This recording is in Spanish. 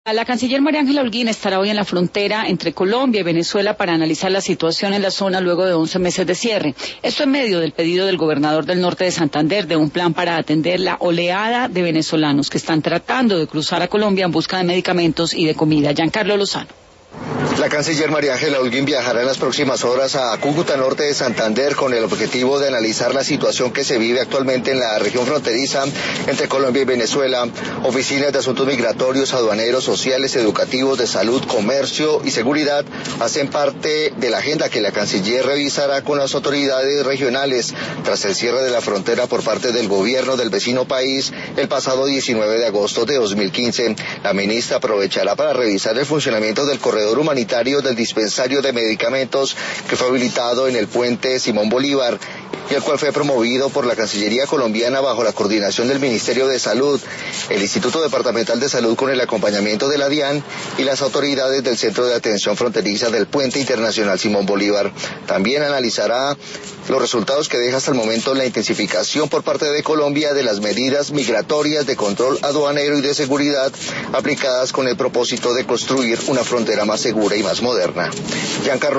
La canciller María Ángela Holguín estará hoy en la frontera entre Colombia y Venezuela para analizar la situación en la zona luego de 11 meses de cierre. Esto en medio del pedido del gobernador del norte de Santander de un plan para atender la oleada de venezolanos que están tratando de cruzar a Colombia en busca de medicamentos y de comida. Giancarlo Lozano. La canciller María Ángela Holguín viajará en las próximas horas a Cúcuta, norte de Santander, con el objetivo de analizar la situación que se vive actualmente en la región fronteriza entre Colombia y Venezuela. Oficinas de asuntos migratorios, aduaneros, sociales, educativos, de salud, comercio y seguridad hacen parte de la agenda que la canciller revisará con las autoridades regionales tras el cierre de la frontera por parte del gobierno del vecino país el pasado 19 de agosto de 2015. La ministra aprovechará para revisar el funcionamiento del corredor humanitario del dispensario de medicamentos que fue habilitado en el puente Simón Bolívar y el cual fue promovido por la Cancillería colombiana bajo la coordinación del Ministerio de Salud, el Instituto Departamental de Salud con el acompañamiento de la DIAN y las autoridades del Centro de Atención Fronteriza del Puente Internacional Simón Bolívar. También analizará los resultados que deja hasta el momento la intensificación por parte de Colombia de las medidas migratorias de control aduanero y de seguridad aplicadas con el propósito de construir una frontera más segura y más moderna. Giancarlo